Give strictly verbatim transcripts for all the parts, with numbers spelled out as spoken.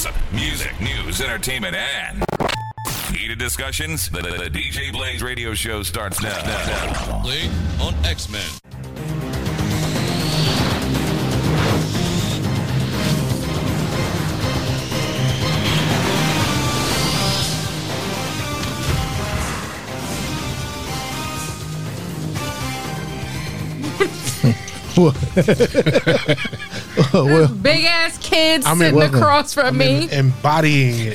Gossip, music, news, entertainment, and heated discussions. The, the, the D J Blaze radio show starts now. now. Play on X-Men. Well, big ass kids I mean, sitting welcome. across from I me. mean, embodying it.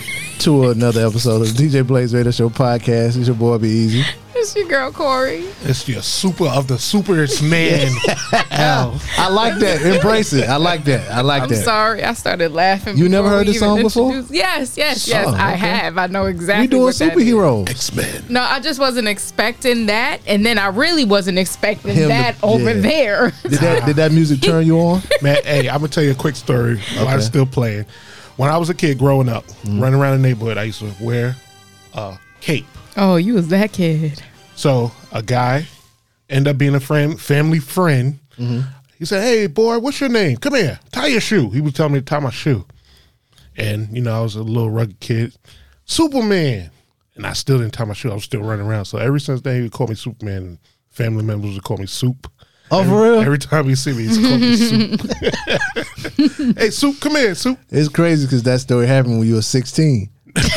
It's your girl Corey. It's your super of the superest man. Al. I like that. Embrace it. I like that. I like I'm that. sorry, I started laughing. You never before heard we this even song before? introduced- Yes, yes, yes. Oh, I okay. have. I know exactly. We doing what that is. superheroes. X-Men. No, I just wasn't expecting that, and then I really wasn't expecting Him to- that over yeah. there. Did that did that music turn you on? Man, hey, I'm gonna tell you a quick story while Okay. it's still playing. When I was a kid growing up, Mm-hmm. running around the neighborhood, I used to wear a cape. Oh, you was that kid. So a guy ended up being a friend, family friend. Mm-hmm. He said, "Hey, boy, what's your name? Come here, tie your shoe." He was telling me to tie my shoe, and you know I was a little rugged kid, Superman, and I still didn't tie my shoe. I was still running around. So ever since then, he would call me Superman, and family members would call me Soup. Oh, every, for real? Every time he see me, he's call me Soup. Hey, Soup, come here, Soup. It's crazy because that story happened when you were sixteen.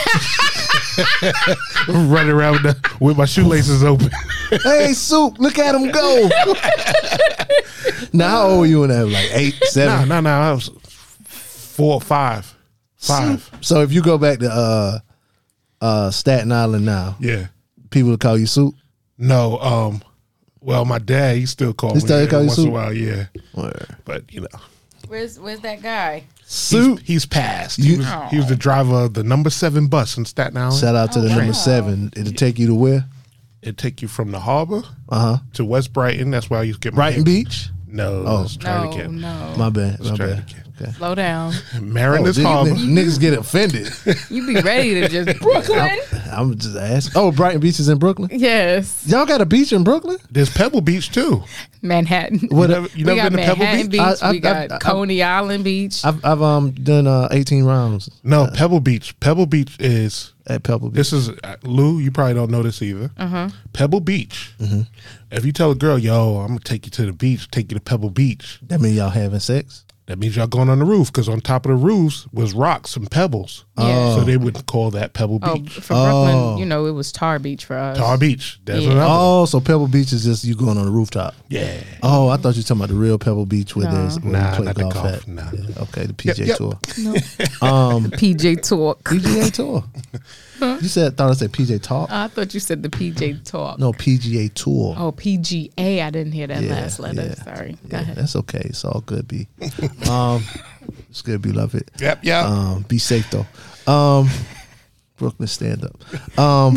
Running around with, the, with my shoelaces open. Hey, Soup, look at him go. Now, how old were you when that? Like eight, No, seven? no, no. I was four or five. Five. So if you go back to uh, uh, Staten Island now, Yeah. people will call you Soup. No, um, well, my dad, he still called He me still every call you once in a Soup? while, yeah. Word. But you know, Where's Where's that guy? Soup. he's, he's passed. He You- was, he was the driver of the number seven bus in Staten Island. Shout out to Oh, the wow. number seven. It'll take you to where? It'd take you from the harbor Uh huh. to West Brighton. That's where I used to get my Brighton name. Beach. No, Oh. let's try No, it again. no. My bad. Let's My try it bad. again. Okay. Slow down. Mariners Oh, Harbor. niggas, niggas get offended. You be ready to just Brooklyn. I'm just asking. Oh, Brighton Beach is in Brooklyn. Yes, Y'all got a beach in Brooklyn? There's Pebble Beach too. Manhattan. You never, you we never got been to Pebble Manhattan Beach? Beach. I- I- we got I- I- Coney Island Beach. I've I've um done uh, eighteen rounds No, Pebble Beach. Pebble Beach is. at Pebble Beach. This is uh, Lou. You probably don't know this either. Uh-huh. Pebble Beach. If you tell a girl, "Yo, I'm gonna take you to the beach," take you to Pebble Beach. That mean y'all having sex? That means y'all going on the roof because on top of the roofs was rocks and pebbles. Yeah. So they would call that Pebble oh, Beach. for Brooklyn, Oh. you know, it was Tar Beach for us. Tar Beach. That's Yeah. another. one. Oh, so Pebble Beach is just you going on the rooftop. Yeah. Oh, I thought you were talking about the real Pebble Beach where No. there's where Nah, you play not the golf, golf, at. nah. Yeah, okay, the P J Yep, yep. Tour. No. Um, P J Talk. P G A Tour. You said thought I said P J Talk. I thought you said the P J Talk. No, P G A Tour. Oh, P G A. I didn't hear that Yeah, last letter. yeah. Sorry. Go Yeah, ahead. that's okay. It's all good. B. Um, it's good. Be love it. Yep. Yep. Um, be safe though. Um, Brooklyn stand up. Um,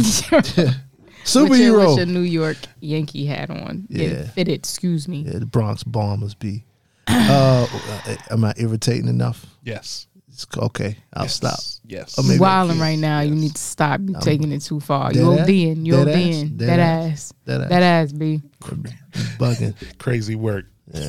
With your, with your superhero. New York Yankee hat on. Yeah. Getting fitted, excuse me. Yeah, the Bronx Bombers. B. Uh, am I irritating enough? yes. It's, okay, I'll Yes. stop. Yes. Or You maybe- wilding right now. You need to stop. You're taking it too far. You Dead ass? ODing. You Dead ass? ODing. Dead That ass? ass. Dead ass. That ass, B. Bugging. Crazy work.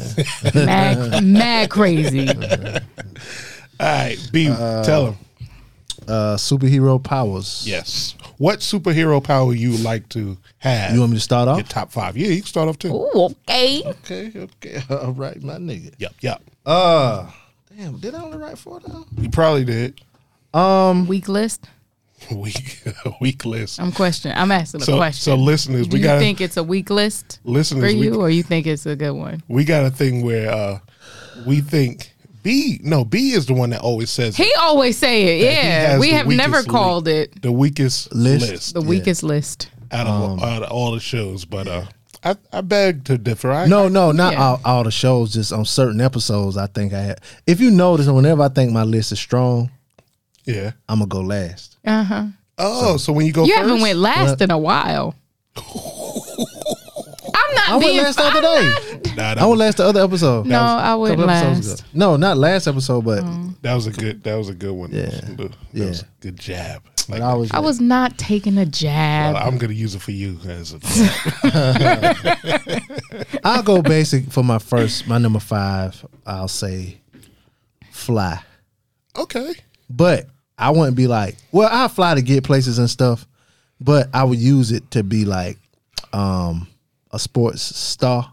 Mad, mad crazy. All right. B. tell him. Uh, superhero powers. Yes. What superhero power you would like to have? You want me to start Your off? top five. Yeah, you can start off too. Ooh, okay. Okay, okay. All right, my nigga. Yep. Yep. Uh, damn, did I only write four down? You probably did. Um, Weak list. Weak, weak list. I'm questioning. I'm asking a So, question. so listeners, Do we you got think it's a weak list listeners. for you, we, or you think it's a good one? we got a thing where uh, we think B. No, B is the one that always says He always say it. that he Yeah, has we the have never weakest called it the weakest List. list, the Yeah. weakest list. out, of, out of all the shows. But uh, I, I beg to differ. I, no, no, not Yeah. all, all the shows. Just on certain episodes, I think I have. If you notice, whenever I think my list is strong, Yeah. I'm gonna go last. Uh huh. Oh, so, when you go You first, haven't went last What? in a while. I'm not I went being. last the I'm other not- day. Nah, that, I went was, last the other episode. No, That was I a went couple episodes last. ago. No, not last episode, but that was a good. That was a good one. Yeah. That Yeah. was a good jab. but Like, I was. I was not taking a jab. well, I'm gonna use it for you as a jab. I'll go basic for my first, my number five. I'll say, fly. Okay. But I wouldn't be like, well, I fly to get places and stuff, but I would use it to be like um, a sports star.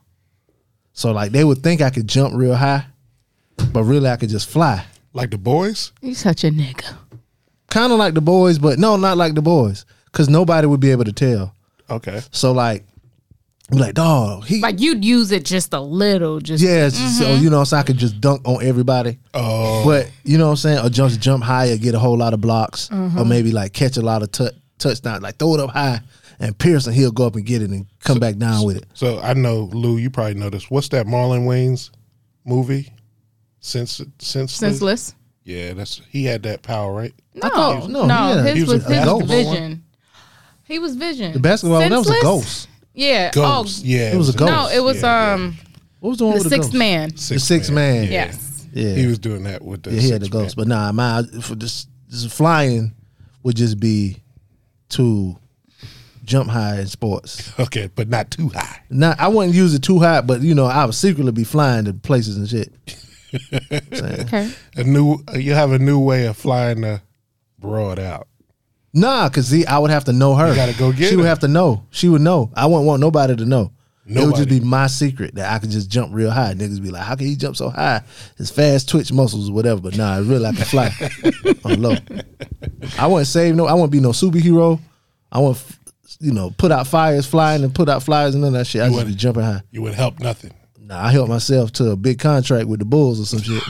So like they would think I could jump real high, but really I could just fly. Like the boys? You such a nigga. Kind of like the boys, but no, not like the boys, because nobody would be able to tell. Okay. So like, I'm like, dog, he Like you'd use it just a little, just yeah. So you know, so I could just dunk on everybody. Oh. But you know what I'm saying? Or just jump higher, get a whole lot of blocks, or maybe like catch a lot of tou- touchdowns, like throw it up high, and Pearson he'll go up and get it and come back down with it. So I know, Lou, you probably know this. What's that Marlon Wayans movie? Sense, senseless. senseless. Yeah, that's he had that power, right? No, thought- no, no, yeah, his he was was, a his basketball vision. He was vision. The basketball one, that was a Senseless? ghost. Yeah. Ghost. Oh, yeah, It was a ghost. no, it was Yeah, um What was the one the with sixth the ghost? man. The sixth man. Yeah. Yes. Yeah, He was doing that with the. yeah, he had the six man. ghost. But nah, my for this, this flying would just be to jump high in sports. Okay, but not too high. Not, I wouldn't use it too high, but you know, I would secretly be flying to places and shit. Saying. Okay. A new, you have a new way of flying the broad out. Nah, cause see, I would have to know her. You gotta go get She would her. have to know. She would know. I wouldn't want nobody to know. It would just Nobody. be my secret that I could just jump real high. Niggas be like, how can he jump so high? His fast twitch muscles or whatever. But nah, it's really I can fly on low. I wouldn't save no. I wouldn't be no superhero. I wouldn't, you know, put out fires flying and put out flyers and none of that shit. I just be wouldn't. jumping high. You would help nothing. Nah, I helped myself to a big contract with the Bulls or some shit.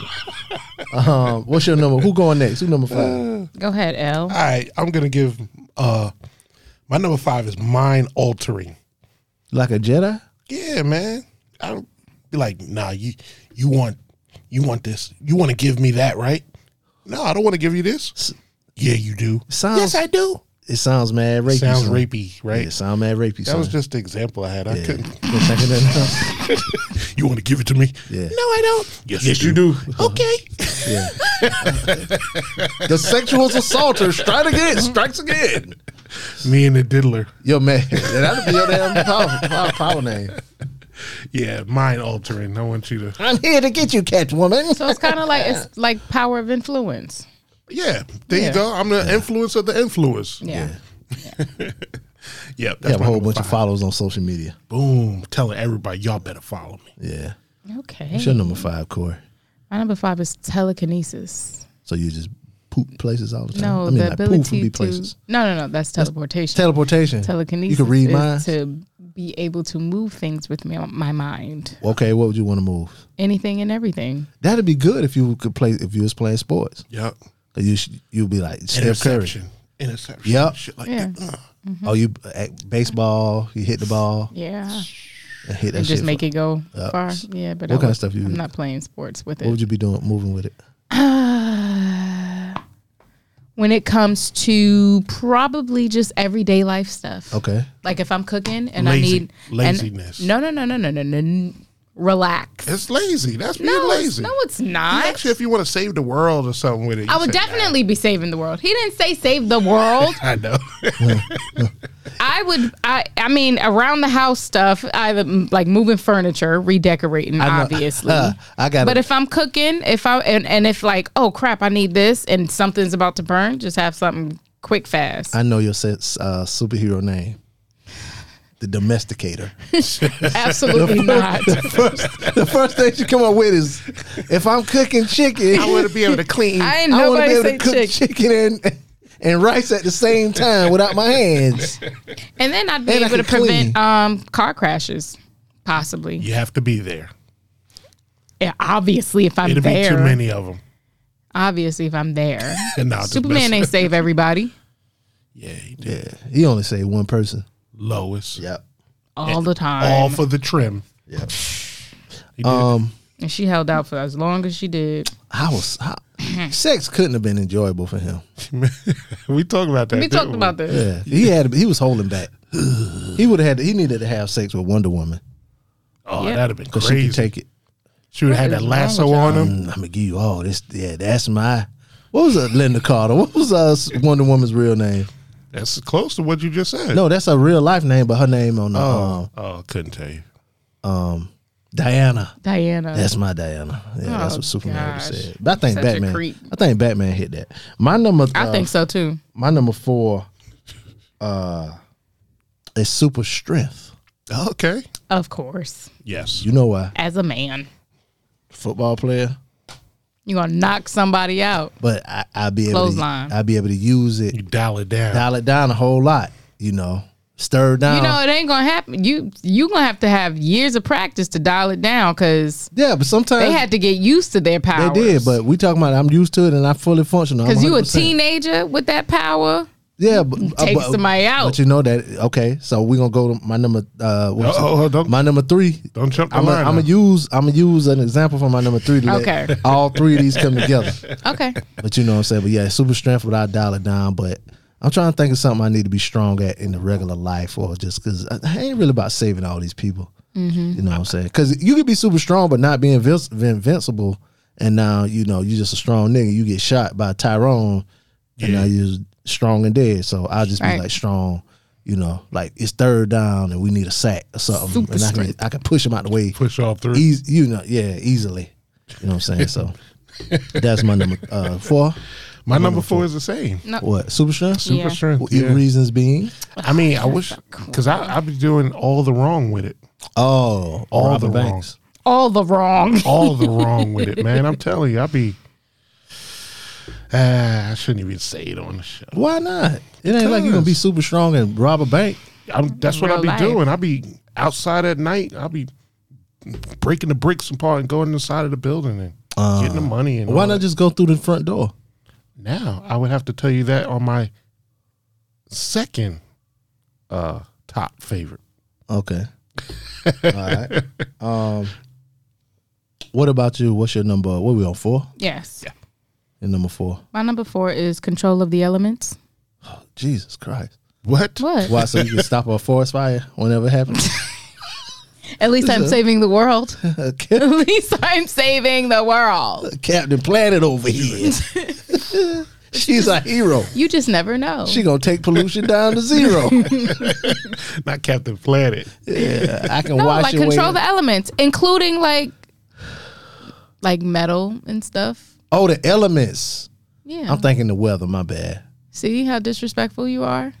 um, what's your number? Who going next? Who number five? Go ahead, L. All right, I'm gonna give. uh My number five is mind altering. Like a Jedi? Yeah, man. I don't be like, nah. You you want you want this? You want to give me that, right? No, I don't want to give you this. Yeah, you do. Sounds- yes, I do. It sounds mad rapey. Sounds son. rapey, right? Yeah, it sound mad rapey. That was son. just the example I had. I Yeah. couldn't. Couldn't think of nothing else. You want to give it to me? Yeah. No, I don't. Yes, yes you do. Okay. Yeah. The sexual assaulter strike again, strikes again. Me and the diddler. Yo, man, that'd be your damn power, power, power name. Yeah, mind altering. I want you to. I'm here to get you, Catwoman. So it's kind of like it's like power of influence. Yeah, there Yeah. you go. I'm the influence of the influence. Yeah. Yep. I have a whole bunch of followers on social media. Boom. Telling everybody, y'all better follow me. Yeah. Okay. What's your number five, Corey? My number five is telekinesis. So you just poop places all the time? No, I mean, the like poop ability would be to places. no, no, no. That's teleportation. Teleportation. telekinesis You could read is minds. to be able to move things with me, my mind, Okay, what would you want to move? anything and everything. That'd be good if you could play if you was playing sports. Yep. 'Cause You sh- you'd be like Steph Curry. Interception. Interception. Yep. Shit like Yeah. that. Uh, Oh, you at baseball, you hit the ball Yeah, and hit that and just shit. make for- it go Yep. far. Yeah, but What I kind of would- stuff you I'm would- not playing sports with What would it. you be doing moving with it? When it comes to probably just everyday life stuff. Okay. Like if I'm cooking and Lazy- I need and- laziness. no, no, no, no, no, no, no. Relax. It's lazy. That's being no, it's, lazy. no, it's not. Actually, if you want to save the world or something with it, I you would say, definitely be saving the world. He didn't say save the world. "Nah." I know. I would. I. I mean, around the house stuff. Either mm, like moving furniture, redecorating, I know- obviously. Uh, I got But if I'm cooking, if I and, and if like, oh crap, I need this, and something's about to burn, just have something quick, fast. I know your se- uh, superhero name. The domesticator. Absolutely not. First, the first thing you come up with is, if I'm cooking chicken, I want to be able to clean. I ain't I want to be nobody able say to cook chick. chicken and and rice at the same time without my hands. And then I'd be And I able to can clean. prevent um car crashes, possibly. You have to be there. Yeah, obviously, if I'm It'll there. be too many of them. Obviously, if I'm there. And now Superman ain't save everybody Yeah, he did. Yeah, he only saved one person. Lois. Yep. all the time. All for the trim. Yep. He did. Um, And she held out for as long as she did. I was I, sex couldn't have been enjoyable for him. we talked about that. We didn't talked about this. Yeah, he had he was holding back. He would have had to, he needed to have sex with Wonder Woman Oh, Yeah. that'd have been because she crazy. could take it. She would have had What that is wrong lasso with on y'all? him. Mm, I'm gonna give you all this. Yeah, that's my. What was that, Linda Carter? What was uh, Wonder Woman's real name? That's close to what you just said. No, that's her real life name, but her name on the Oh, um, oh, couldn't tell you. um Diana. Diana. That's my Diana. Yeah, that's Oh, what Superman gosh. said. But I think Such a Batman. creep. I think Batman hit that. My number. I uh, think so too. My number four. Uh, is super strength. Okay. Of course. Yes. You know why? As a man, Football player. you're gonna knock somebody out. But I, I'll be able Clothesline. to. I'll be able to use it. You dial it down. Dial it down a whole lot. You know, stir it down. You know, it ain't gonna happen. You you gonna have to have years of practice to dial it down because yeah, but sometimes they had to get used to their They powers. did, but we talking about I'm used to it and I'm fully functional. I'm because you a one hundred percent. teenager with that power, Yeah, but uh, take but- somebody out. But you know that okay, so we're gonna go to my number. Uh, what's Oh, it? oh, don't- my number three. Don't jump the I'm line gonna now. use. I'm gonna use an example from my number three to Okay. let all three of these come together. okay. But you know what I'm saying. But yeah, super strength without dial it down. But I'm trying to think of something I need to be strong at in the regular life, or just because I ain't really about saving all these people. Mm-hmm. You know what I'm saying? Because you could be super strong, but not be invinci- invincible. And now you know you just a strong nigga. You get shot by Tyrone, and Yeah. now you're strong and dead. So I'll just be Right. like strong. You know, like it's third down and we need a sack or something, Super and I can strength. I can push him out the way. Push all through. Easy, you know, yeah, easily. You know what I'm saying? So that's my number uh, four. My number four is the same. What super strength? Yeah. Super strength. Your Yeah. reasons being I mean, I wish because I I be doing all the wrong with it. oh, All Robert the wrong. Banks. All the wrong. All the wrong with it, man. I'm telling you, I be. Ah, I shouldn't even say it on the show. Why not? It ain't like you're gonna be super strong and rob a bank. I'm, that's what I Real be life. doing. I be outside at night. I be breaking the bricks apart and going inside of the building and getting the money. And Why all not that. just go through the front door? Now I would have to tell you that on my second uh, top favorite. Okay. All right. Um, what about you? What's your number? What we on four? Yes. Your number four. My number four is control of the elements. Jesus Christ. What? What? Why? So you can stop a forest fire whenever it happens? At least I'm saving the world. Okay. At least I'm saving the world. Captain Planet over here. She's a hero. You just never know. She gonna take pollution down to zero. Not Captain Planet. Yeah, I can no, wash like away. control the elements, including like like metal and stuff. Oh, the elements. Yeah. I'm thinking the weather. My bad. See how disrespectful you are?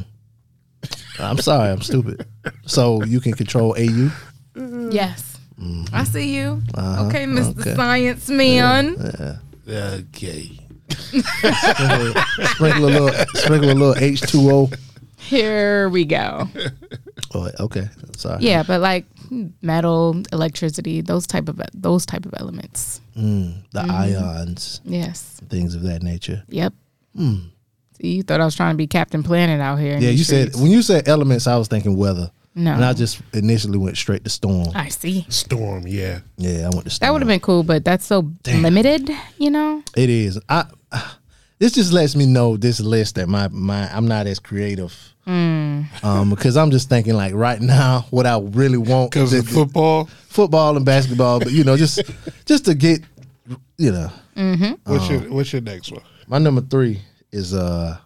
I'm sorry. I'm stupid. So you can control A U. Yes. I see you. Uh-huh. Okay, Mister Okay. Science Man. Okay. Sprinkle a little. Sprinkle a little H two O. Here we go. Oh, okay. Sorry. Yeah, but like metal, electricity, those type of those type of elements. Mm, the Mm-hmm. ions, Yes. things of that nature. Yep. See, you thought I was trying to be Captain Planet out here. in Yeah, these you said streets. when you said elements, I was thinking weather. No. And I just initially went straight to storm. I see. Storm. Yeah. Yeah, I went to storm. That would have been cool, but that's so limited, you know? It is. I. This just lets me know this list that my my I'm not as creative. Mm. Um, because I'm just thinking like right now what I really want Because to- of football. football and basketball, but you know just just to get you know What's your What's your next one? my number three is uh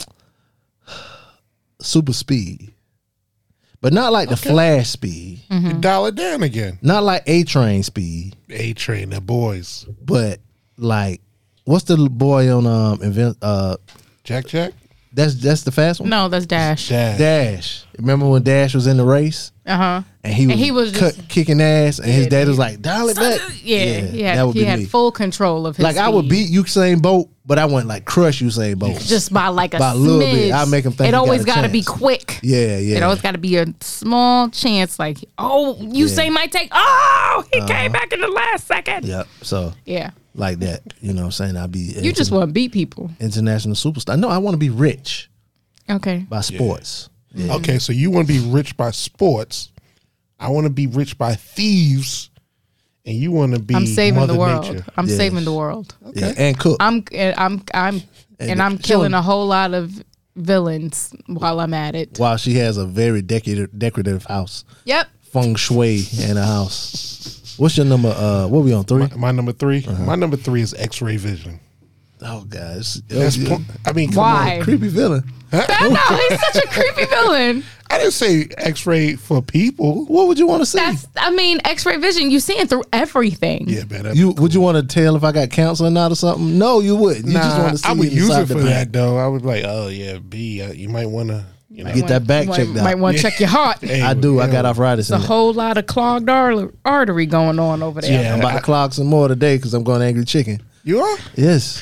super speed, but not like the flash speed, You dial it down again. not like A train speed, A Train, the boys. but like what's the boy on um invent uh Jack Jack. that's that's the fast one. No, that's Dash. Dad. Dash. Remember when Dash was in the race Uh huh. and he was, And he was cut, just- kicking ass, and his dad was like, "Dial it back." Yeah, he had, that would he be had me. full control of his Like I would speed. beat Usain Bolt, but I wouldn't like crush Usain Bolt. just by like a, by a little bit. smidge. I'll make him think It he got always a got to be chance. quick. Yeah, yeah. It always got to be a small chance. Like, oh, you say might take. Oh, he Uh-huh. came back in the last second. Yeah. Yep. So like that, you know what I'm saying? I'll be You just want to beat people. international superstar. No, I want to be rich Okay. by sports. Yeah. Okay, so you want to be rich by sports. I want to be rich by thieves, and you want to be. I'm saving Mother the world. Nature. I'm Yes. saving the world. Yeah, and cook. I'm and I'm I'm and I'm killing a whole lot of villains while I'm at it. While she has a very decorative, decorative house, Yep. feng shui in a house. What's your number? Uh, what we on three? My, my number 3 Uh-huh. My number three is X-ray vision. Oh gosh, That's po- I mean, come Why? on. creepy villain. I know, he's such a creepy villain. I didn't say X-ray for people. What would you want to see? That's, I mean, X-ray vision. You seeing through everything. Yeah, man. that'd You be would you want to tell if I got cancer or not or something? No, you wouldn't. You Nah, just want to see I would use inside it the for back. that though. I would like, oh yeah, B. Uh, you might want to, you know, Get that back might, checked out. Might want to check your heart. Hey, I do. I yeah. got arthritis. There's a in it. whole lot of clogged ar- artery going on over there. Yeah. I'm about to clog some more today because I'm going to Angry Chicken. You are? Yes.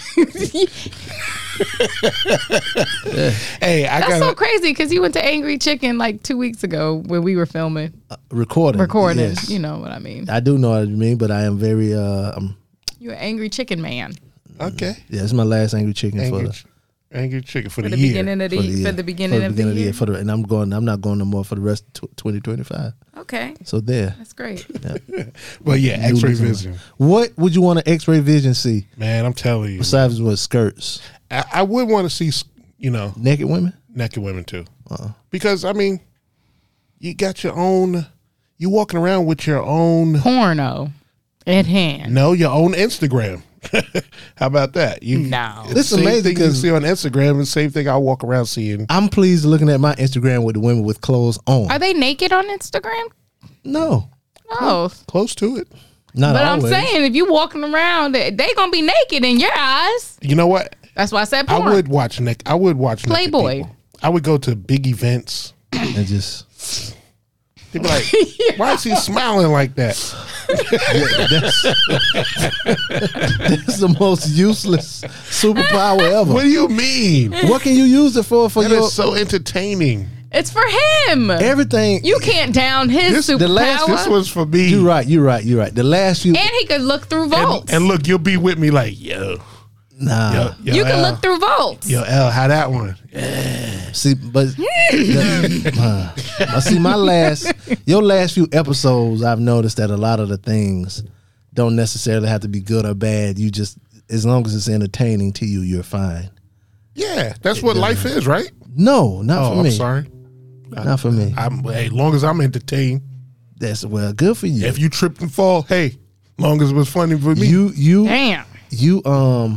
Hey, I That's got. so crazy because you went to Angry Chicken like two weeks ago when we were filming, Recording. recording. Yes. You know what I mean? I do know what you mean, but I am very. Uh, um, You're an Angry Chicken man Okay. yeah, it's my last Angry Chicken Angry, for the, ch- angry chicken for, for the, the year. beginning of the for the for year. the beginning for of the year. For the, and I'm going. I'm not going no more for the rest of twenty twenty-five. Okay, So there. that's great. But yeah, You X-ray losing vision. What would you want an X-ray vision see Man, I'm telling you, besides what skirts? I, I would want to see, you know, Naked women? naked women too, Uh-uh. because I mean, you got your own. You walking around with your own. Porno at hand. No, your own Instagram. How about that? You No. it's This is the same amazing thing you 'cause- see on Instagram, the same thing I walk around seeing. I'm pleased looking at my Instagram with the women with clothes on. Are they naked on Instagram? no, No. Close to it. not But always. I'm saying if you walking around, they, they gonna be naked in your eyes. You know what? That's why I said I porn. would watch Nick. I would watch naked Playboy. people. I would go to big events. and just They'd be like, "Why is he smiling like that?" that's the most useless superpower ever. What do you mean? What can you use it for? For That your is so entertaining. It's for him. everything. You can't down his This, superpower. the last, this was for me. You're right. You're right. You're right. The last few. and he could look through And, vaults. and look, you'll be with me like, yo, nah. yo, yo you can L, look through vaults. Yo, L, how that one? See, but uh, I see my last, your last few episodes. I've noticed that a lot of the things don't necessarily have to be good or bad. You just, as long as it's entertaining to you, you're fine. Yeah, that's what life is, right? No, not Oh, for I'm me. sorry. Not for me. I'm, hey, long as I'm entertained. That's well, good for you. If you trip and fall, hey, long as it was funny for me. you, you, Damn. you, um.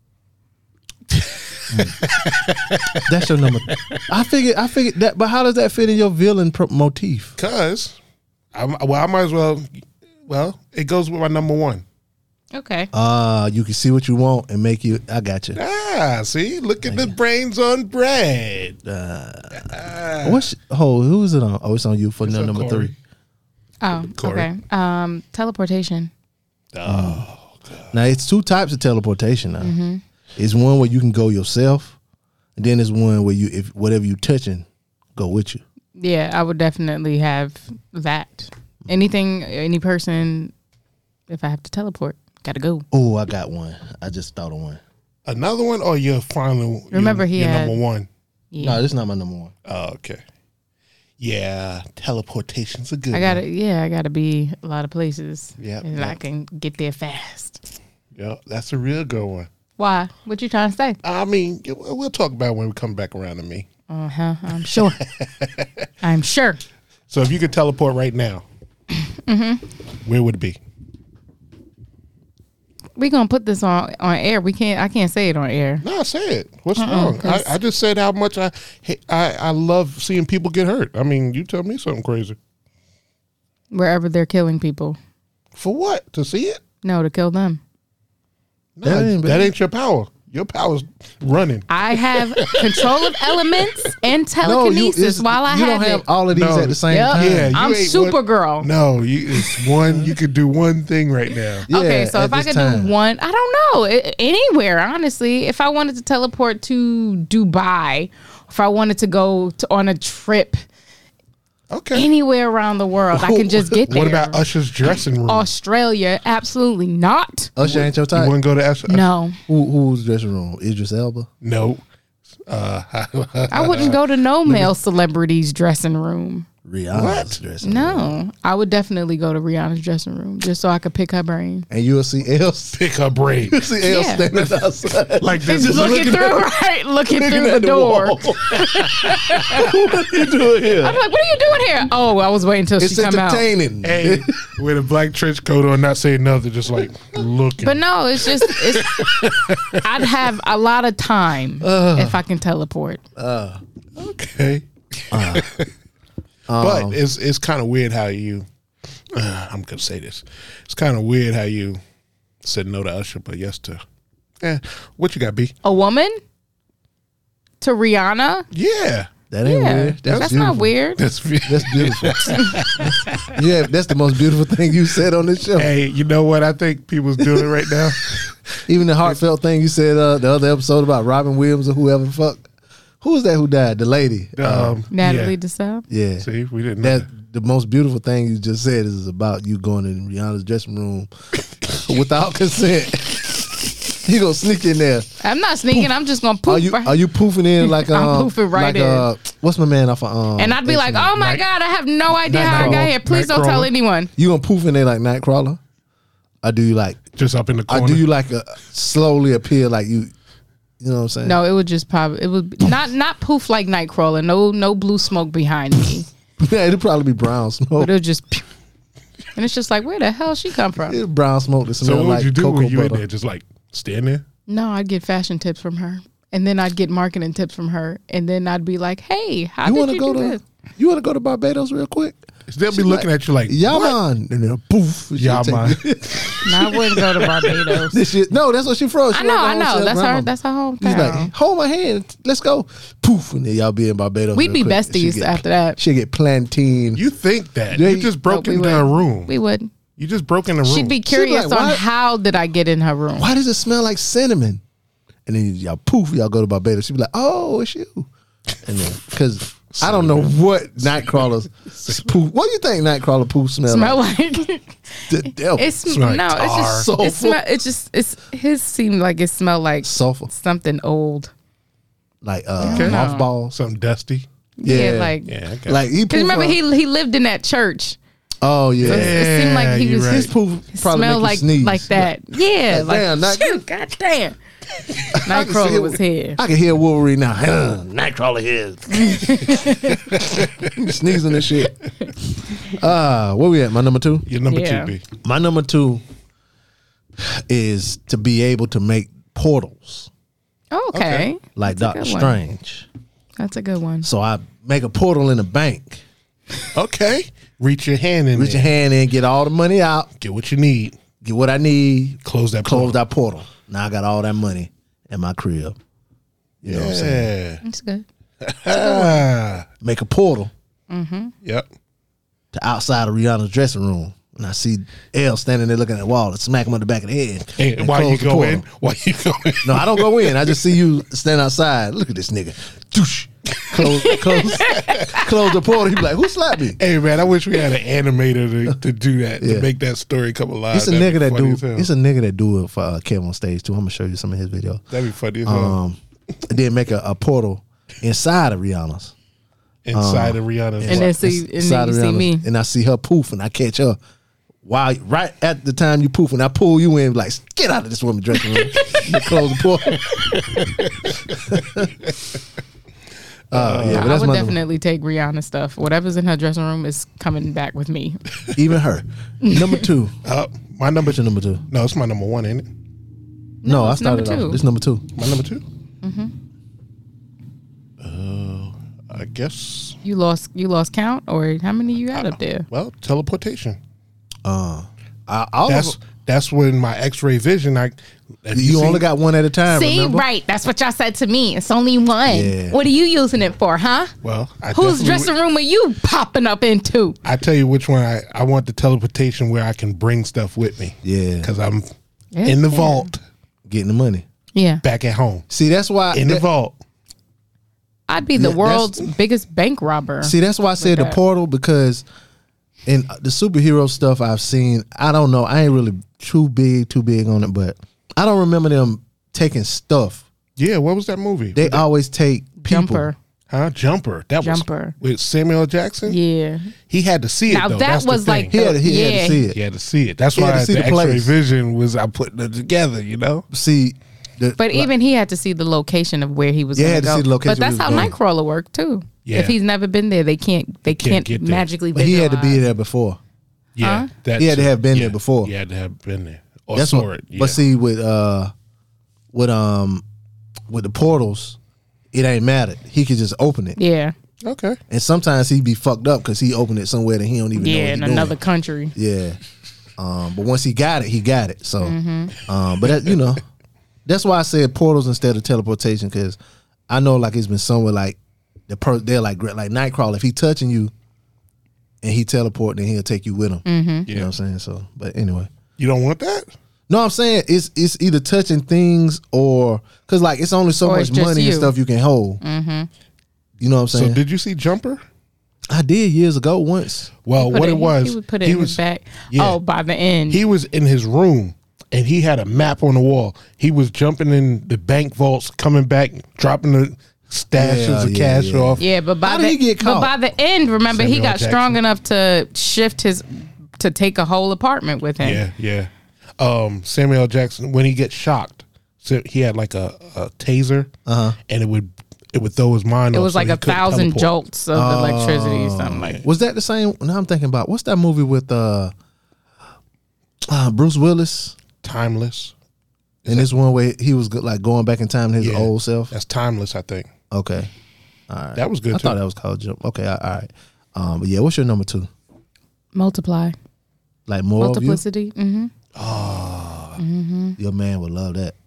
That's your number. I figured. I figured that. But how does that fit in your villain pro- motif? Cause, I'm, well, I might as well. Well, it goes with my number one. Okay. Uh you can see what you want and make you. I got you. Ah, see, look at the brains on bread. What's oh who is it on? Oh, it's on you for It's on number Corey. three. Oh, Corey. okay. Um, teleportation. Oh, Now it's two types of teleportation. Now Mm-hmm. it's one where you can go yourself, and then there's one where you if whatever you touching go with you. Yeah, I would definitely have that. Anything, any person, if I have to teleport, gotta go. Oh, I got one. I just thought of one. another one, or your final? Remember your, he your had- number one. Yeah. No, this is not my number one. Oh, okay. Yeah, teleportation's a good. I gotta, one. yeah, I gotta be a lot of places. Yep, and yep. I can get there fast. Yeah, that's a real good one. Why? What you trying to say? I mean, yeah, we'll we'll talk about it when we come back around to me. Uh huh. I'm sure. I'm sure. So if you could teleport right now, Mm-hmm. where would it be? We gonna put this on on air. We can't. I can't say it on air. No, say it. What's Uh-uh, wrong? I, 'cause- I just said how much I, hey, I I love seeing people get hurt. I mean, you tell me something crazy. Wherever they're killing people. For what? To see it? No, to kill them. No, That that ain't ain't, bad. your power. Your power's running. I have control of elements and telekinesis it's- while I you have don't have it. all of these No. at the same Yep. time. Yeah, you I'm ain't one- Supergirl. No, you, it's one. You could do one thing right now. Yeah, Okay, so at if I this could time. do one, I don't know, a- anywhere, honestly. If I wanted to teleport to Dubai, if I wanted to go to, on a trip Okay. anywhere around the world, I can just get there. What about Usher's dressing room? Australia? Absolutely not. Usher ain't your You type. want to go to Usher? No, Who, who's dressing room? Idris Elba. No. Uh, I wouldn't go to no male celebrity's dressing room. Rihanna's dressing room. No, I would definitely go to Rihanna's dressing room just so I could pick her brain. And you'll see Elle, Pick her brain. you'll see Elle Yeah. standing outside. Like this. Just looking through, right? Looking looking through at the door. wall. What are you doing here? I'm like, what are you doing here? Oh, I was waiting till It's she come out. entertaining. Hey, with a black trench coat on, not saying nothing, just like looking. But no, it's just it's, I'd have a lot of time if I can teleport. Okay. Um, but it's it's kind of weird how you. Uh, I'm gonna say this. It's kind of weird how you said no to Usher, but yes to. Yeah. What you got, B? A woman to Rihanna? Yeah. That ain't Yeah, weird. that's, That's, not beautiful. weird. That's That's beautiful. Yeah, that's the most beautiful thing you said on this show. Hey, you know what I think people's doing right now? Even the heartfelt thing you said uh, the other episode about Robin Williams or whoever the fuck. Who was that who died? The lady. Um, Natalie yeah. DeSalle. Yeah. See, we didn't know That the most beautiful thing you just said is about you going in Rihanna's dressing room without consent. You gonna sneak in there? I'm not sneaking. I'm just gonna poof. Are you right- are you poofing in like I'm um, poofing right like in. uh what's my man off of um and I'd be like, X-Men? oh my Night- God, I have no idea Night- how I got Night- here. Please don't Nightcrawler. tell anyone. You gonna poof in there like Nightcrawler? Or do you like just up in the or corner. do you like uh, slowly appear like you you know what I'm saying? No, it would just probably it would be, not not poof like Nightcrawler. No, no blue smoke behind me. Yeah, it'd probably be brown smoke. But it would just, pew. And it's just like, where the hell she come from? It's brown smoke that so smells what would like you do cocoa when you in butter. there? Just like stand there? No, I'd get fashion tips from her, and then I'd get marketing tips from her, and then I'd be like, hey, how You did wanna you go do to this? you wanna go to Barbados real quick? They'll be She's looking like, at you like, Yeah what? man. And then poof. Yeah, she'll man. take- No, I wouldn't go to Barbados. This shit. No, that's what she from. She I know, like her I home know. self That's her. grandma. That's her He's hometown. like, hold my hand, let's go. Poof, and then y'all be in Barbados. We'd real be quick. besties She get- after that. She get plantain. You think that? Yeah, you just broke No, we into her wouldn't. room. We would. You just broke in the room. She'd be She'd be curious like, on why- how did I get in her room. Why does it smell like cinnamon? And then y'all poof, y'all go to Barbados. She'd be like, oh, it's you. And then because I don't know what Nightcrawler's poof. What do you think Nightcrawler poof smell, Smell like? like The devil. it's Smell like no, it's tar. just Sulfur. it smell. It's just it's his seemed like it smelled like sulfur, something old. like uh, Okay. mothballs. Something dusty. Yeah, Yeah. like Yeah, okay. Like he because poof remember on- he he lived in that church. Oh yeah. It seemed like he you're was right. His poof probably smelled make like you sneeze. like that. Yeah, Like, like damn, Night- shoot, god damn. I can see Nightcrawler it. was here. I can hear Wolverine now. Nightcrawler here. Sneezing and shit. Uh, where we at? My number two? Your number Yeah. two, B. My number two is to be able to make portals Okay, like That's a Doctor good one. Strange. that's a good one. So I make a portal in the bank, Okay. Reach your hand in reach your there. hand in, get all the money out, Get what you need. get what I need, Close that close portal. that portal. Now I got all that money in my crib. You know what I'm saying? Yeah. That's good. Ah. Make a portal Yep. to outside of Rihanna's dressing room. And I see Elle standing there looking at the wall and smack him on the back of the head. Hey, and why you close the go portal. in? Why you go in? No, I don't go in. I just see you stand outside. Look at this nigga. Doosh. Close, close, close the portal. He be like, who slapped me? Hey man, I wish we had an animator to, to do that Yeah. to make that story come alive. It's a That'd nigga be that funny do. as hell. It's a nigga that do it for uh, Kev on stage too. I'm gonna show you some of his videos. That'd be funny as hell. Um, and then make a, a portal inside of Rihanna's. Inside of Rihanna's. And then life. see, and Inside then you of see Rihanna's. me. and I see her poof, and I catch her. While right at the time you poof, and I pull you in, like get out of this woman's dressing room. And close the portal. uh, yeah, but I that's would my definitely take Rihanna stuff. Whatever's in her dressing room is coming back with me. even her. Number two. Uh, my number What's your number two? No, it's my number one, ain't it? No, I it's number started two. off. This number two. My number 2 Mm-hmm. Uh, I guess. You lost you lost count, or how many you got up there? Well, teleportation. Uh, I, all That's of that's when my X-ray vision. I if you, see- only got one at a time. See, remember? right? That's what y'all said to me. It's only one. Yeah. What are you using it for, huh? Well, I Whose definitely dressing would- room are you popping up into? I tell you which one. I, I want the teleportation where I can bring stuff with me. Yeah. because I'm in the vault Getting the money. Yeah, back at home. See, that's why. In the that- vault. I'd be the Yeah, world's that's- biggest bank robber. See, that's why I said the that. portal, because in the superhero stuff I've seen, I don't know. I ain't really too big, too big on it, but I don't remember them taking stuff. Yeah, what was that movie? They always take people. Jumper. Huh? Jumper. That Jumper. was with Samuel L. Jackson. Yeah. He had to see it. Now though. that That's the was like thing. He had, he had Yeah. to see it. He had to see it. That's He had why to see the the X-ray place. vision was I putting it together. You know. See, the, But even he had to see the location of where he was Yeah, going had to to go. see the location But that's where how he was Nightcrawler worked too. Yeah. If he's never been there, they can't. They Can't can't, get there. magically. but he had to be visualize. there before. Yeah. Huh? That He had to too. have been Yeah. there before. He had to have been there or That's saw what, it. Yeah. But see, with uh, with um, with the portals, it ain't matter. He could just open it, Yeah. okay. and sometimes he be fucked up because he opened it somewhere that he don't even know. Yeah. What In he another doing. country. Yeah. Um, but once he got it, he got it. So, Mm-hmm. um, but that, you know, that's why I said portals instead of teleportation, because I know like it's been somewhere like the per they're like like Nightcrawler. If he touching you and he teleport, then he'll take you with him. Mm-hmm. You know what I'm saying? So, but anyway, You don't want that? no, I'm saying it's it's either touching things or because like it's only so Or much it's just money and you. stuff you can hold. Mm-hmm. You know what I'm So saying? did you see Jumper? I did years ago once. Well, Put what it, it was, He would put it he in was his back. yeah. Oh, by the end. he was in his room and he had a map on the wall. He was jumping in the bank vaults, coming back, dropping the stashes Yeah, of yeah, cash yeah. off. Yeah, but by How the did he get but caught? by the end, remember he Samuel got Jackson. strong enough to shift his to take a whole apartment with him. Yeah, yeah. Um, Samuel L. Jackson, when he gets shocked, so he had like a, a taser, Uh-huh. and it would it would throw his mind. It off was so like he a couldn't thousand teleport. jolts of electricity, something like. Was that the same? Now I'm thinking about what's that movie with uh, uh Bruce Willis Timeless. and this one way he was go- like going back in time to his Yeah. old self. That's timeless. I think Okay, all right. that was good I too. thought that was called Jump. Okay, all right. Um, but yeah, what's your number two? Multiply, Like more of multiplicity. Mm-hmm. you? Your man would love that.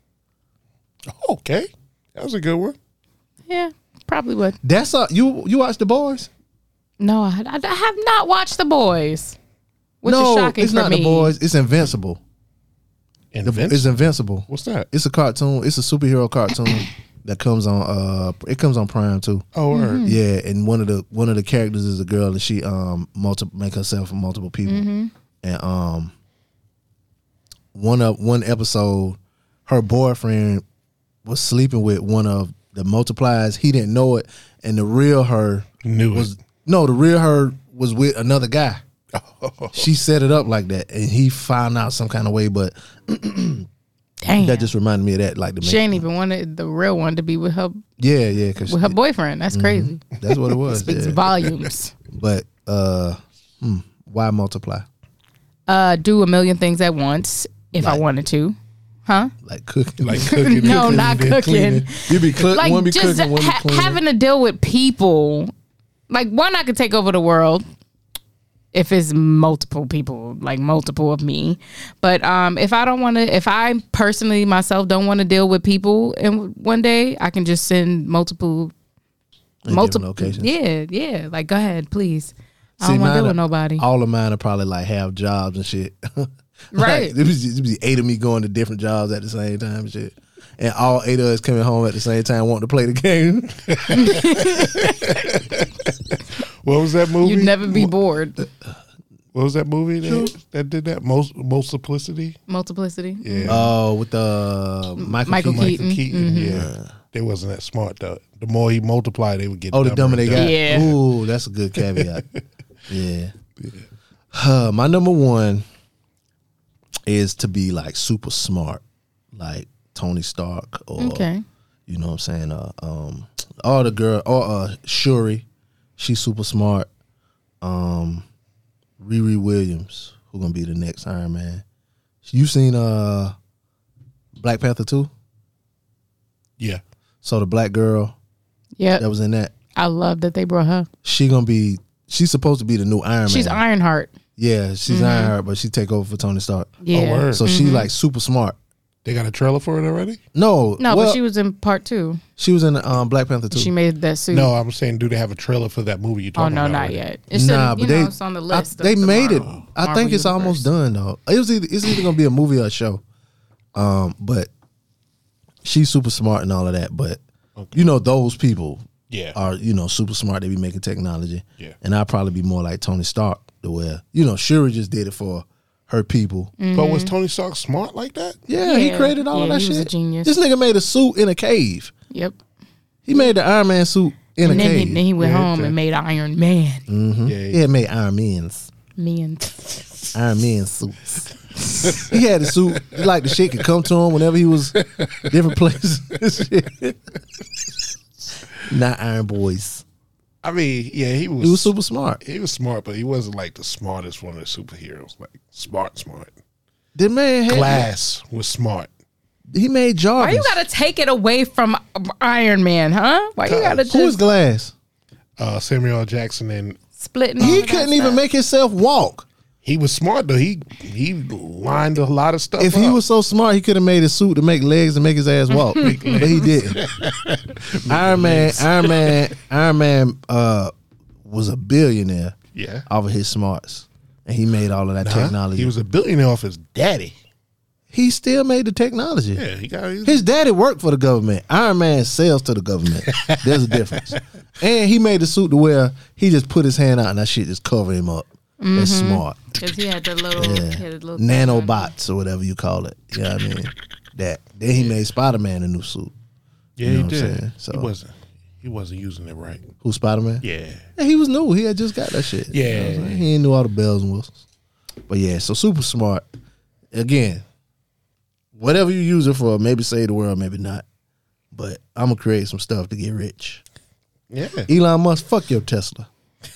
Okay, that was a good one. Yeah, probably would. That's uh you. You watch The Boys? No, I, I, I have not watched The Boys, which no, is shocking it's for not me. The Boys. It's Invincible. The- Invincible? It's Invincible. What's that? It's a cartoon. It's a superhero cartoon that comes on. Uh, it comes on Prime too. Oh, word. Yeah, and one of the one of the characters is a girl, and she um multi- make herself from multiple people. And um, one of one episode, her boyfriend was sleeping with one of the multipliers. He didn't know it, and the real her Knew was it. no, the real her was with another guy. She set it up like that, and he found out some kind of way. But Damn, that just reminded me of that, like the she ain't even wanted the real one to be with her yeah, yeah, because with her boyfriend. That's crazy. that's what it was. Speaks yeah. volumes. But uh, hmm, why multiply? Uh, do a million things at once if I Like- wanted to, huh? Like cooking, Like cooking. No, cooking, not then cooking. cleaning. You be cook, Like one be just cooking, one be ha- cleaning. having to deal with people. Like one, I could take over the world if it's multiple people, like multiple of me. But um, if I don't want to, if I personally myself don't want to deal with people, and one day I can just send multiple, In multiple. different locations. Yeah, yeah. Like go ahead, please. I See, don't want to mine deal are- with nobody. All of mine are probably like have jobs and shit. Right. Like, there was, there was eight of me going to different jobs at the same time and shit. And all eight of us coming home at the same time wanting to play the game. What was that movie? You'd never be bored. What was that movie that, that did that? Most Multiplicity. Multiplicity. Yeah. Oh, with the Michael, Michael Keaton. Michael Keaton. Keaton. Yeah. They wasn't that smart though. The more he multiplied, they would get. Oh, the dumber dumber they and got. Yeah. Ooh, that's a good caveat. yeah. Uh, my number one is to be like super smart, like Tony Stark or Okay. you know what I'm saying. Uh, um, all the girl or uh, Shuri, she's super smart. Um, Riri Williams, who gonna be the next Iron Man? You seen uh Black Panther two? Yeah. So the black girl Yep. that was in that, I love that they brought her. she gonna be. She's supposed to be the new Iron She's Man. Ironheart. Yeah, she's Ironheart, but she take over for Tony Stark. Yeah. word. So she like super smart. They got a trailer for it already? No, No, well, but she was in part two. she was in um, Black Panther two. She made that suit. No, I'm saying, do they have a trailer for that movie you oh talking no, about? not already? yet. It's nah, in, but you they know, it's on the I- list. of they the made it. Marvel- I Marvel think it's universe. almost done though. It was either, it's either gonna be a movie or a show. Um, but she's super smart and all of that. But you know, those people Yeah. are you know super smart. They be making technology. Yeah. and I'd probably be more like Tony Stark, to where you know Shuri just did it for her people. But was Tony Stark smart like that? Yeah, he Yeah. created all Yeah, of that he shit. was a genius. This nigga made a suit in a cave. Yep. He made the Iron Man suit in and a then he, cave. then he went Yeah, home it's a- and made Iron Man. Mm-hmm. Yeah, Yeah, it made Iron Man's. Man. Iron Man suits. He had a suit. Like the shit could come to him whenever he was different places. Not Iron Boys. I mean, yeah, he was. He was super smart. He was smart, but he wasn't like the smartest one of the superheroes. Like smart, smart. The man had Glass was smart. He made Jarvis. Why you gotta take it away from Iron Man, huh? Why you gotta Who is just Glass? Uh, Samuel L. Jackson, and splitting? He couldn't even make himself walk. he was smart though. He he lined a lot of stuff. If he up. was so smart, he could have made a suit to make legs and make his ass walk, but he didn't. Iron Man, Iron Man, Iron Man uh, was a billionaire yeah, off of his smarts, and he made all of that Huh? technology. He was a billionaire off his daddy. He still made the technology. Yeah, he got his, His daddy worked for the government. Iron Man sells to the government. There's a difference. And he made the suit to where he just put his hand out and that shit just cover him up. That's smart. Because he had the little, Yeah. he had a little Nanobots or whatever you call it. You know what I mean? That. Then he made Spider-Man a new suit. yeah, you know he what I'm did. saying? So- he wasn't he wasn't using it right. Who's Spider-Man? Yeah, Yeah, he was new. He had just got that shit. You know Yeah. what I'm saying? He ain't knew all the bells and whistles. But yeah, so super smart. Again, whatever you use it for, maybe save the world, maybe not. But I'm going to create some stuff to get rich. yeah. Elon Musk, fuck your Tesla.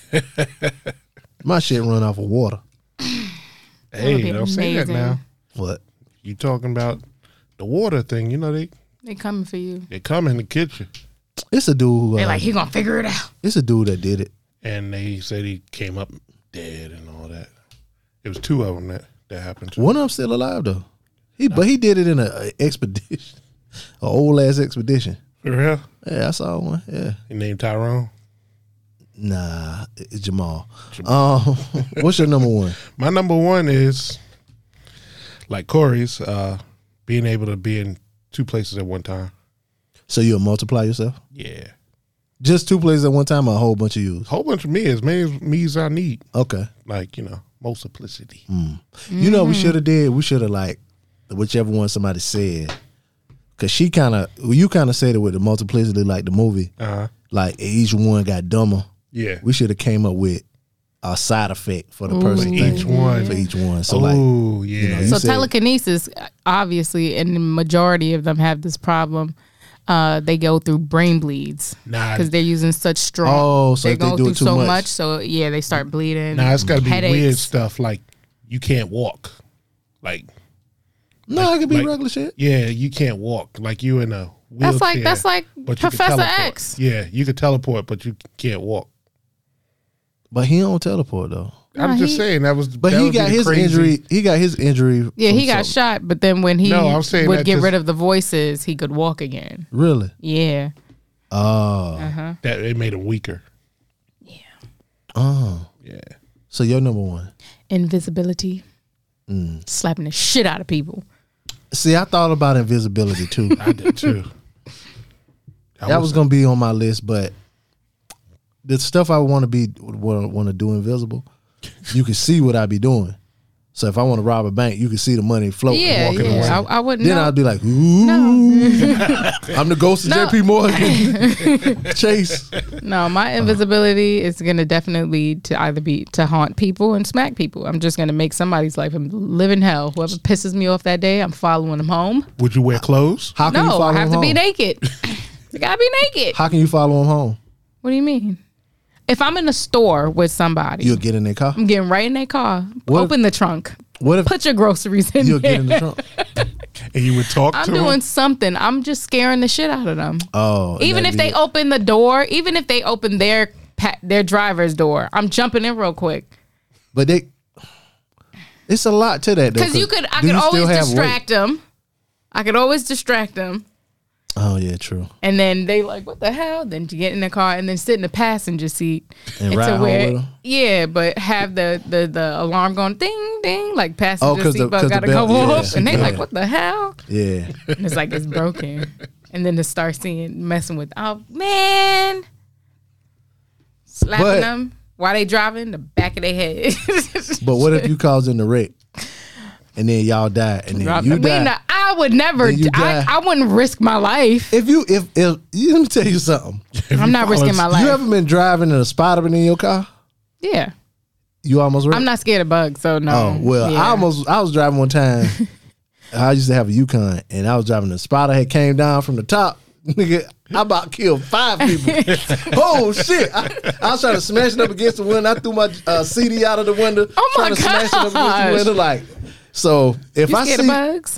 My shit run off of water. Hey, be don't say that amazing. now. What? You talking about the water thing? You know they They coming for you. they come in the kitchen, It's a dude who, They uh, like he gonna figure it out. it's a dude that did it. and they said he came up dead and all that. It was two of them that that happened to. One of them still alive though. He, But he did it in a, a expedition. An old ass expedition. For real? Yeah, I saw one. Yeah. He named Tyrone. Nah, it's Jamal. Um, what's your number one? My number one is like Corey's, uh, being able to be in two places at one time. So you'll multiply yourself? Yeah, Just two places at one time or a whole bunch of yous? whole bunch of me, as many as me as I need. Okay. Like you know, multiplicity. You know what we should have did? We should have like whichever one somebody said. Cause she kind of, you kind of said it with the multiplicity like the movie. Uh huh. Like each one got dumber. Yeah. We should have came up with a side effect for the person For each thing. one. For each one. So like, oh yeah. you know, you So said- telekinesis, obviously, and the majority of them have this problem. Uh, they go through brain bleeds Nah. because they're using such strong. Oh, so they're if they going do it through too so much. much. So yeah, they start bleeding. Nah, it's got to be headaches. weird stuff like you can't walk. Like no, it could be like- regular shit. yeah, you can't walk. Like you in a wheelchair. That's like that's like but you can Professor teleport. X. Yeah, you can teleport, but you can't walk. But he don't teleport though. I'm No, just he- saying that was. But that he would be got the his crazy- injury. He got his injury. Yeah, from he got something. shot, but then when he No, I'm saying would that get just- rid of the voices, he could walk again. Really? Yeah. Oh, Uh-huh. That it made him weaker. oh. Yeah. So your number one. Invisibility. Mm. Slapping the shit out of people. See, I thought about invisibility too. I did too. That was gonna be on my list, but the stuff I want to be want to do invisible, you can see what I be doing. So if I want to rob a bank, you can see the money floating, Yeah, walking yeah. away. I, I wouldn't Then know. I'd be like, ooh, I'm the ghost of No. J P Morgan. Chase. No, my invisibility is gonna definitely to either be to haunt people and smack people. I'm just gonna make somebody's life a living hell. Whoever pisses me off that day, I'm following them home. Would you wear clothes? How can you No, follow I have him to be home? naked. I gotta be naked. How can you follow him home? What do you mean? If I'm in a store with somebody, You'll get in their car. I'm getting right in their car. What- Open the trunk. What if Put your groceries in you'll there. get in the trunk? And you would talk I'm to doing him? something. I'm just scaring the shit out of them. Oh, and Even that'd if be they it. open the door, even if they open their pa- their driver's door, I'm jumping in real quick. But they, it's a lot to that. though, Because you could, I do could you still always have distract weight? them. I could always distract them, Oh yeah, true. and then they like, what the hell? Then to get in the car and then sit in the passenger seat And to ride home where, with 'em? yeah, but have the, the the alarm going ding ding like passenger Oh, 'cause seat the- belt 'cause the gotta belt- go yeah, off, and they like, yeah. what the hell? Yeah. And it's like it's broken, and then to start seeing messing with, oh man, slapping But- them while they driving the back of their head. But what if you causing the wreck, and then y'all die, and then Drop you them. We die? in the I would never. Then you I, drive- I wouldn't risk my life. If you if if you, let me tell you something. I'm not risking my life. You ever been driving and a spider been in your car? Yeah, You almost wrecked? I'm not scared of bugs, so no. Oh well, Yeah. I almost I was driving one time. I used to have a Yukon, and I was driving. The spider had came down from the top. Nigga, I about killed five people. Oh shit! I, I was trying to smash it up against the window. I threw my uh, C D out of the window. Oh my trying to smash it up against the gosh. window. Like, so if You I scared see of bugs?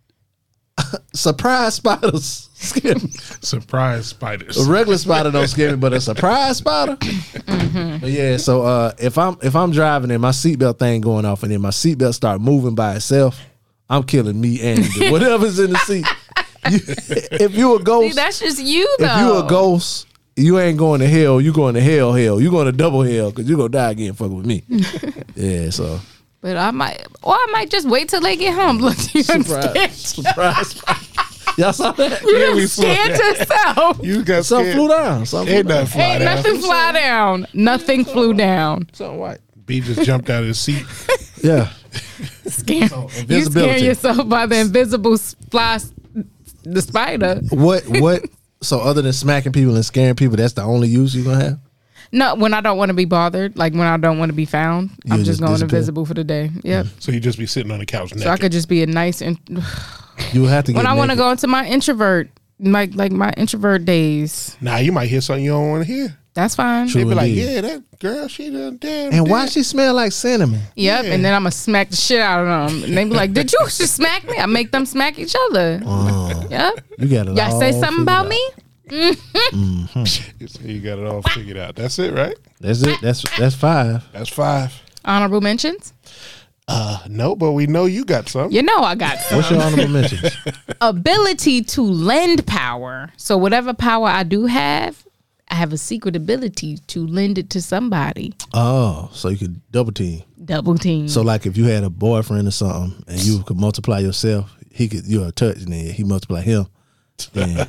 surprise spiders, scare me. Surprise spiders. A regular spider don't scare me, but a surprise spider. Mm-hmm. But yeah, so uh, if I'm if I'm driving and my seatbelt thing going off, and then my seatbelt start moving by itself, I'm killing me and the- whatever's in the seat. You, if you a ghost, See, that's just you though. if you a ghost, you ain't going to hell. You going to hell, hell. You going to double hell because you gonna die again. Fucking with me. Yeah, so But I might, or I might just wait till they get home. Look, you surprise, scared. surprise. Y'all saw that? You we done saw scared yourself. You got Something scared. flew down. Something Ain't flew down. nothing fly Ain't down. nothing fly down. Nothing flew down. Something white. B just jumped out of his seat. Yeah. Scare, you scare invisibility. yourself by the invisible s- fly, s- the spider. What what? So other than smacking people and scaring people, that's the only use you gonna have? No, when I don't want to be bothered, like when I don't want to be found, I'm You just just going disappear? invisible for the day. Yep. So you just be sitting on the couch naked. So I could just be a nice. In- You would have to get when I want to naked. go into my introvert, like like my introvert days, Nah, you might hear something you don't want to hear. that's fine. True. They be like, indeed. yeah, that girl, she done damn. And why dead. she smell like cinnamon? Yep, Yeah. and then I'm gonna smack the shit out of them, and they be like, "Did you just smack me?" I make them smack each other. Oh, Yep. you got it. Y'all say all something figured about out. me? So you got it all figured out. That's it, right? That's it. That's that's five. That's five. Honorable mentions. Uh, no, but we know you got some. You know I got some. What's your honorable mentions? Ability to lend power. So whatever power I do have, I have a secret ability to lend it to somebody. Oh, so you could double team. Double team. So like if you had a boyfriend or something and you could multiply yourself, he could you're a touch and then he multiply him. Then-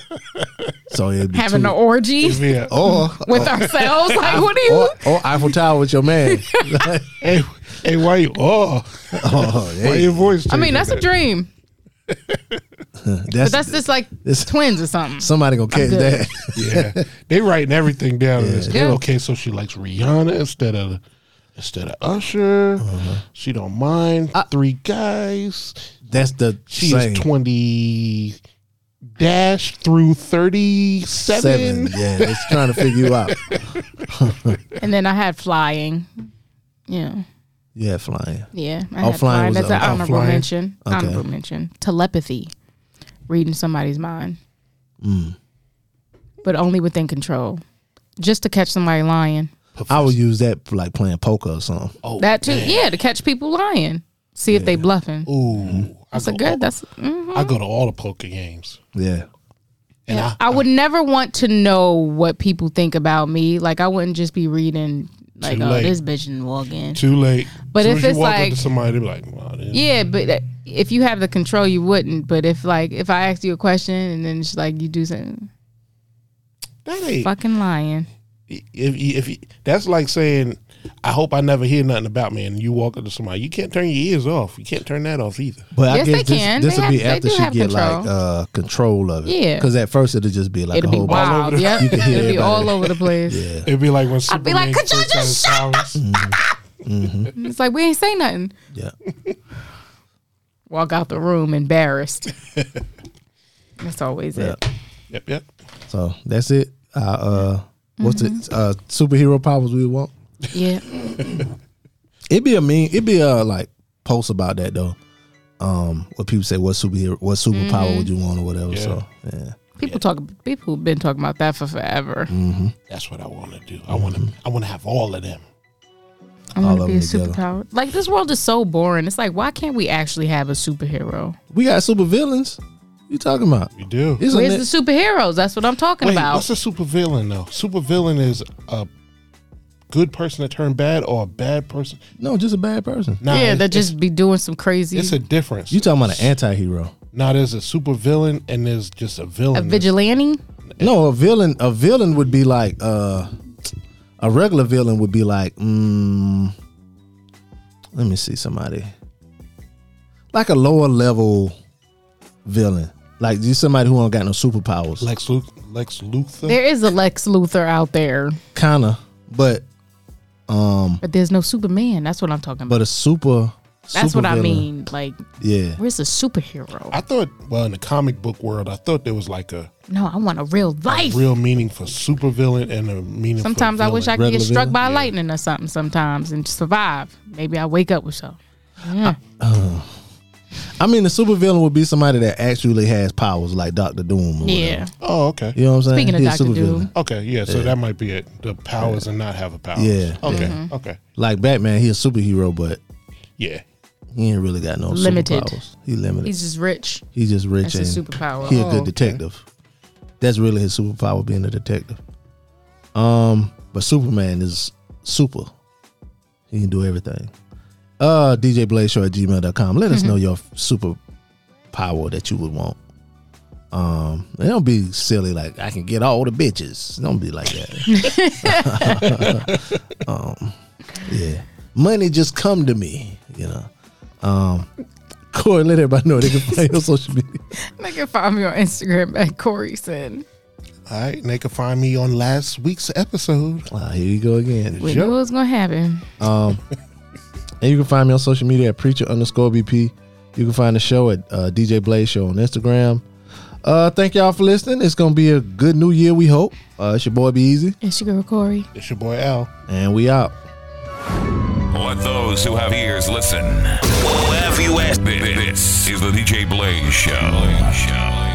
so it'd be having two. an orgy Yeah. or with ourselves. Like, what do you? or, or Eiffel Tower with your man. Hey, hey, why you? Oh, Oh, why hey, your voice? I mean, changing that's a that? dream. that's, But that's just like this- twins or something. somebody gonna catch good. that. Yeah, they writing everything down. in this. Yeah. Okay, so she likes Rihanna instead of instead of Usher. She don't mind three guys. That's the She same. is twenty dash through thirty-seven. Seven. Yeah, it's trying to figure you out. And then I had flying. Yeah. Yeah, flying. Yeah. I Oh, had flying flying. was That's an up. Oh, honorable flying. mention. Okay. Honorable mention. Telepathy. Reading somebody's mind. Mm. But only within control. Just to catch somebody lying. I would use that for like playing poker or something. Oh, That too. man. Yeah, to catch people lying. See if they bluffing. Ooh, I That's a go, good. That's. mhm. I go to all the poker games, Yeah. and Yeah. I, I would never want to know what people think about me. Like I wouldn't just be reading like, Too oh, late. this bitch didn't walk in. too late. But Soon if as you it's walk up like- to somebody, they be like, "Wow, this- Yeah, but uh, if you have the control, you wouldn't. But if like if I ask you a question and then it's like you do something, that ain't." fucking lying. If you, if you, that's like saying, "I hope I never hear nothing about me," and you walk up to somebody, you can't turn your ears off. You can't turn that off either. But Yes, I they guess this, can. this They would be have- they after do she have get control. like uh, control of it. Yeah. Because at first it'll just be like It'll a be whole wild. the- Yeah, You can hear it'll be everybody. all over the place. Yeah. It'd be like when I'd Superman be like, "Could y'all first got just his shut powers." It's like we ain't say nothing. Yeah. Walk out the room embarrassed. That's always Yeah. it. Yep, yep. So that's it. Uh, uh, what's Mm-hmm. it? Uh, superhero powers we want? Yeah. It'd be a mean. It'd be a like post about that though. Um, what people say, what superhero, what superpower Mm-hmm. would you want or whatever. Yeah. So yeah. People talk. People have been talking about that for forever. Mm-hmm. That's what I want to do. I want to. I want to have all of them. I All want to of be a them together. superpower. Like this world is so boring. It's like why can't we actually have a superhero? We got super villains. You talking about? We do. Isn't Where's it? the superheroes? That's what I'm talking Wait, about. what's a super villain though? Super villain is a good person that turned bad, or a bad person. No, just a bad person. Nah, yeah, it's- that just be doing some crazy. It's a difference. You talking about an anti-hero? Now there's a super villain and there's just a villain. a vigilante. No, a villain. A villain would be like uh, a regular villain would be like. Mm, let me see somebody like a lower level villain? Like just somebody who don't got no superpowers. Lex Luthor. Lex Luthor. There is a Lex Luthor out there, Kinda, but um, but there's no Superman. That's what I'm talking about. but a super. That's super what I villain. mean. Like, Yeah. where's the superhero? I thought, well, in the comic book world, I thought there was like a, No, I want a real a life. real meaning for supervillain and a meaning. Sometimes for I wish I villain. could Regular get struck villain? by Yeah. lightning or something sometimes and survive. Maybe I wake up with something. Yeah. I mean, the super villain would be somebody that actually has powers, like Doctor Doom. Or Yeah. whatever. Oh, okay. You know what I'm saying? Speaking of He a Doctor supervillain. Doom. Okay, yeah. So that might be it. The powers and not have a power. Yeah. Okay. Mm-hmm. Okay. Like Batman, he a superhero, but Yeah. he ain't really got no Limited. superpowers. He limited. He's just rich. He's just rich That's his and superpower. he a Oh, good okay. detective. That's really his superpower, being a detective. Um, but Superman is super. He can do everything. Uh, D J Blaze Show at gmail dot com. Let us know your super power that you would want. Um, and don't be silly like I can get all the bitches. Don't be like that. um, yeah, money just come to me. You know. Um, Corey, let everybody know they can find you on social media. They can find me on Instagram at Corey Sin. All right. And they can find me on last week's episode. Ah, here you go again. We knew it was gonna happen. Um, and you can find me on social media at preacher underscore B P. You can find the show at uh, D J Blaze Show on Instagram. Uh, thank y'all for listening. It's gonna be a good new year, we hope. Uh, it's your boy Be Easy, It's your girl Corey. It's your boy Al. and we out. Let those who have ears listen. Whatever you ask. This is the D J Blaze Show.